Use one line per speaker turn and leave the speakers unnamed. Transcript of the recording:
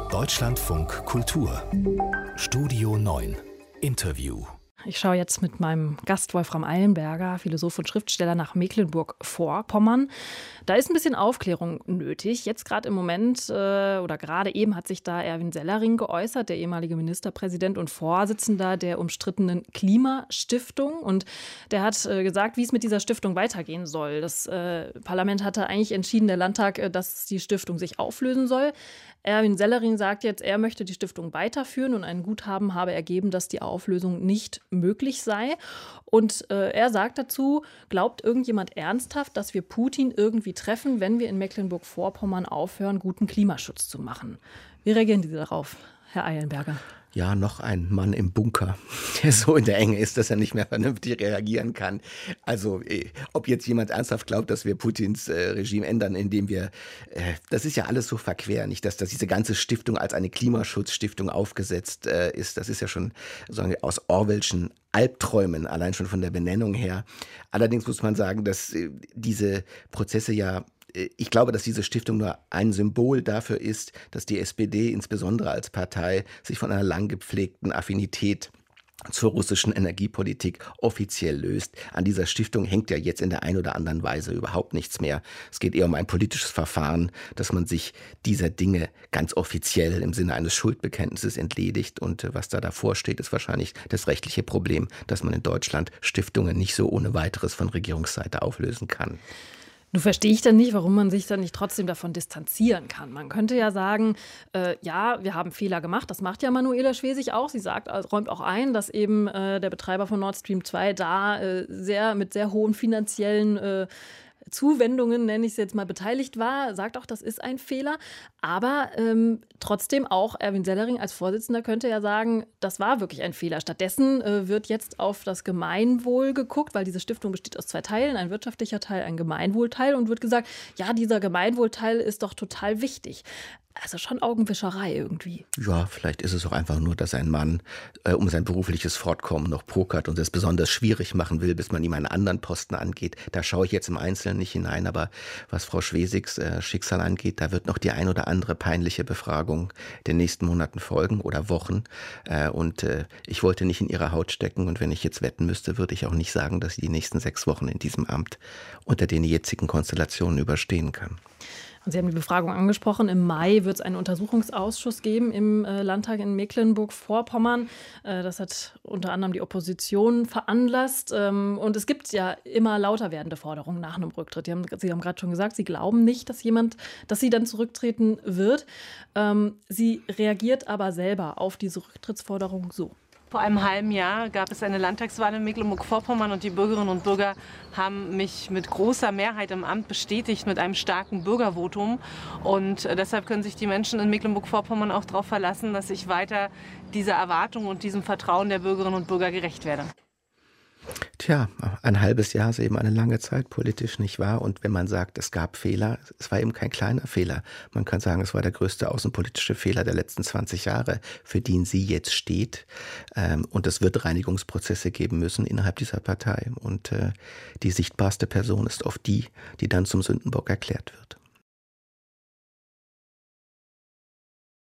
Deutschlandfunk Kultur Studio 9 Interview.
Ich schaue jetzt mit meinem Gast Wolfram Eilenberger, Philosoph und Schriftsteller, nach Mecklenburg-Vorpommern. Da ist ein bisschen Aufklärung nötig. Jetzt gerade im Moment oder gerade eben hat sich da Erwin Sellering geäußert, der ehemalige Ministerpräsident und Vorsitzender der umstrittenen Klimastiftung. Und der hat gesagt, wie es mit dieser Stiftung weitergehen soll. Das Parlament hatte eigentlich entschieden, der Landtag, dass die Stiftung sich auflösen soll. Erwin Sellering sagt jetzt, er möchte die Stiftung weiterführen und ein Guthaben habe ergeben, dass die Auflösung nicht möglich sei. Und er sagt dazu, glaubt irgendjemand ernsthaft, dass wir Putin irgendwie treffen, wenn wir in Mecklenburg-Vorpommern aufhören, guten Klimaschutz zu machen? Wie reagieren Sie darauf, Herr Eilenberger?
Ja, noch ein Mann im Bunker, der so in der Enge ist, dass er nicht mehr vernünftig reagieren kann. Also, ob jetzt jemand ernsthaft glaubt, dass wir Putins Regime ändern, indem wir, das ist ja alles so verquer, nicht, dass diese ganze Stiftung als eine Klimaschutzstiftung aufgesetzt ist. Das ist ja schon sagen, aus Orwellschen Albträumen, allein schon von der Benennung her. Allerdings muss man sagen, dass diese Prozesse ich glaube, dass diese Stiftung nur ein Symbol dafür ist, dass die SPD insbesondere als Partei sich von einer lang gepflegten Affinität zur russischen Energiepolitik offiziell löst. An dieser Stiftung hängt ja jetzt in der ein oder anderen Weise überhaupt nichts mehr. Es geht eher um ein politisches Verfahren, dass man sich dieser Dinge ganz offiziell im Sinne eines Schuldbekenntnisses entledigt. Und was da davor steht, ist wahrscheinlich das rechtliche Problem, dass man in Deutschland Stiftungen nicht so ohne weiteres von Regierungsseite auflösen kann.
Nun verstehe ich dann nicht, warum man sich dann nicht trotzdem davon distanzieren kann. Man könnte ja sagen, ja, wir haben Fehler gemacht. Das macht ja Manuela Schwesig auch. Sie räumt auch ein, dass eben der Betreiber von Nord Stream 2 da mit sehr hohen finanziellen Zuwendungen, nenne ich es jetzt mal, beteiligt war, sagt auch, das ist ein Fehler. Aber trotzdem auch Erwin Sellering als Vorsitzender könnte ja sagen, das war wirklich ein Fehler. Stattdessen wird jetzt auf das Gemeinwohl geguckt, weil diese Stiftung besteht aus zwei Teilen, ein wirtschaftlicher Teil, ein Gemeinwohlteil, und wird gesagt, ja, dieser Gemeinwohlteil ist doch total wichtig. Also schon Augenwischerei irgendwie.
Ja, vielleicht ist es auch einfach nur, dass ein Mann um sein berufliches Fortkommen noch pokert und es besonders schwierig machen will, bis man ihm einen anderen Posten angeht. Da schaue ich jetzt im Einzelnen nicht hinein, aber was Frau Schwesigs Schicksal angeht, da wird noch die ein oder andere peinliche Befragung den nächsten Monaten folgen oder Wochen. Und ich wollte nicht in ihrer Haut stecken, und wenn ich jetzt wetten müsste, würde ich auch nicht sagen, dass sie die nächsten 6 Wochen in diesem Amt unter den jetzigen Konstellationen überstehen kann.
Sie haben die Befragung angesprochen. Im Mai wird es einen Untersuchungsausschuss geben im Landtag in Mecklenburg-Vorpommern. Das hat unter anderem die Opposition veranlasst. Und es gibt ja immer lauter werdende Forderungen nach einem Rücktritt. Sie haben gerade schon gesagt, Sie glauben nicht, dass sie dann zurücktreten wird. Sie reagiert aber selber auf diese Rücktrittsforderung so.
Vor einem halben Jahr gab es eine Landtagswahl in Mecklenburg-Vorpommern und die Bürgerinnen und Bürger haben mich mit großer Mehrheit im Amt bestätigt, mit einem starken Bürgervotum. Und deshalb können sich die Menschen in Mecklenburg-Vorpommern auch darauf verlassen, dass ich weiter dieser Erwartung und diesem Vertrauen der Bürgerinnen und Bürger gerecht werde.
Tja, ein halbes Jahr ist eben eine lange Zeit politisch, nicht wahr? Und wenn man sagt, es gab Fehler, es war eben kein kleiner Fehler. Man kann sagen, es war der größte außenpolitische Fehler der letzten 20 Jahre, für den sie jetzt steht. Und es wird Reinigungsprozesse geben müssen innerhalb dieser Partei. Und die sichtbarste Person ist oft die, die dann zum Sündenbock erklärt wird.